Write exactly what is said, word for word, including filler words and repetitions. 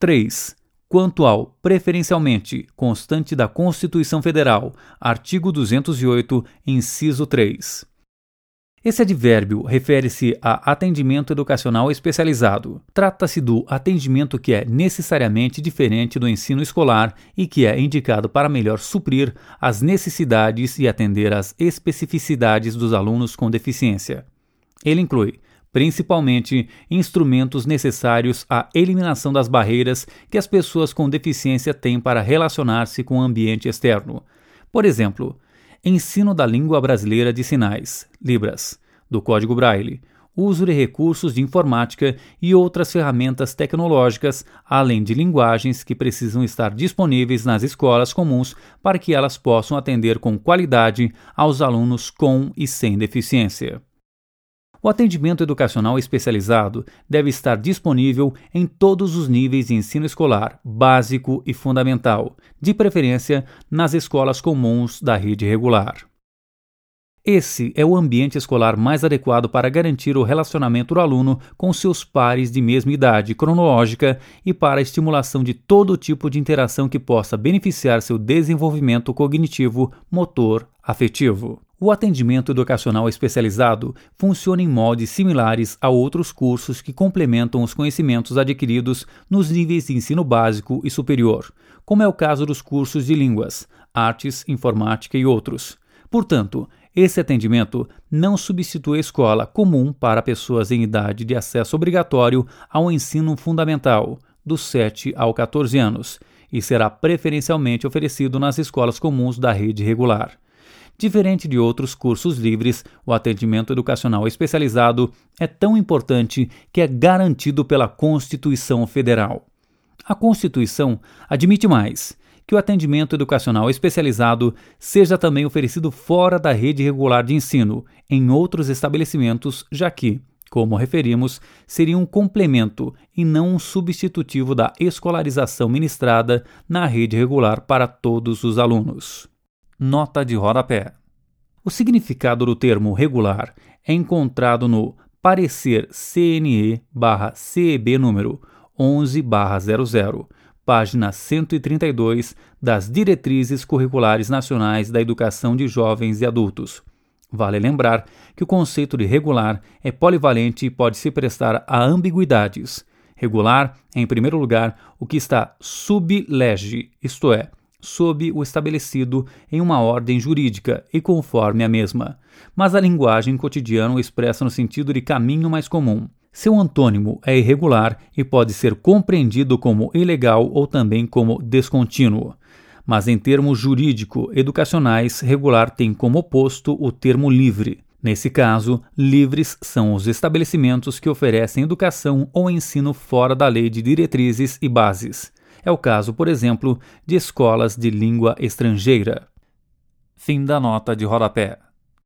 três. Quanto ao preferencialmente constante da Constituição Federal, artigo duzentos e oito, inciso três. Esse advérbio refere-se a atendimento educacional especializado. Trata-se do atendimento que é necessariamente diferente do ensino escolar e que é indicado para melhor suprir as necessidades e atender às especificidades dos alunos com deficiência. Ele inclui, principalmente, instrumentos necessários à eliminação das barreiras que as pessoas com deficiência têm para relacionar-se com o ambiente externo. Por exemplo, ensino da língua brasileira de sinais, Libras, do Código Braille, uso de recursos de informática e outras ferramentas tecnológicas, além de linguagens que precisam estar disponíveis nas escolas comuns para que elas possam atender com qualidade aos alunos com e sem deficiência. O atendimento educacional especializado deve estar disponível em todos os níveis de ensino escolar, básico e fundamental, de preferência nas escolas comuns da rede regular. Esse é o ambiente escolar mais adequado para garantir o relacionamento do aluno com seus pares de mesma idade cronológica e para a estimulação de todo tipo de interação que possa beneficiar seu desenvolvimento cognitivo, motor, afetivo. O atendimento educacional especializado funciona em moldes similares a outros cursos que complementam os conhecimentos adquiridos nos níveis de ensino básico e superior, como é o caso dos cursos de línguas, artes, informática e outros. Portanto, esse atendimento não substitui a escola comum para pessoas em idade de acesso obrigatório ao ensino fundamental, dos sete aos catorze anos, e será preferencialmente oferecido nas escolas comuns da rede regular. Diferente de outros cursos livres, o atendimento educacional especializado é tão importante que é garantido pela Constituição Federal. A Constituição admite mais que o atendimento educacional especializado seja também oferecido fora da rede regular de ensino, em outros estabelecimentos, já que, como referimos, seria um complemento e não um substitutivo da escolarização ministrada na rede regular para todos os alunos. Nota de rodapé. O significado do termo regular é encontrado no Parecer C N E barra C E B número onze barra zero zero, página cento e trinta e dois das Diretrizes Curriculares Nacionais da Educação de Jovens e Adultos. Vale lembrar que o conceito de regular é polivalente e pode se prestar a ambiguidades. Regular é, em primeiro lugar, o que está sub lege, isto é, sob o estabelecido em uma ordem jurídica e conforme a mesma, mas a linguagem cotidiana o expressa no sentido de caminho mais comum. Seu antônimo é irregular e pode ser compreendido como ilegal ou também como descontínuo. Mas em termos jurídico-educacionais, regular tem como oposto o termo livre. Nesse caso, livres são os estabelecimentos que oferecem educação ou ensino fora da lei de diretrizes e bases. É o caso, por exemplo, de escolas de língua estrangeira. Fim da nota de rodapé.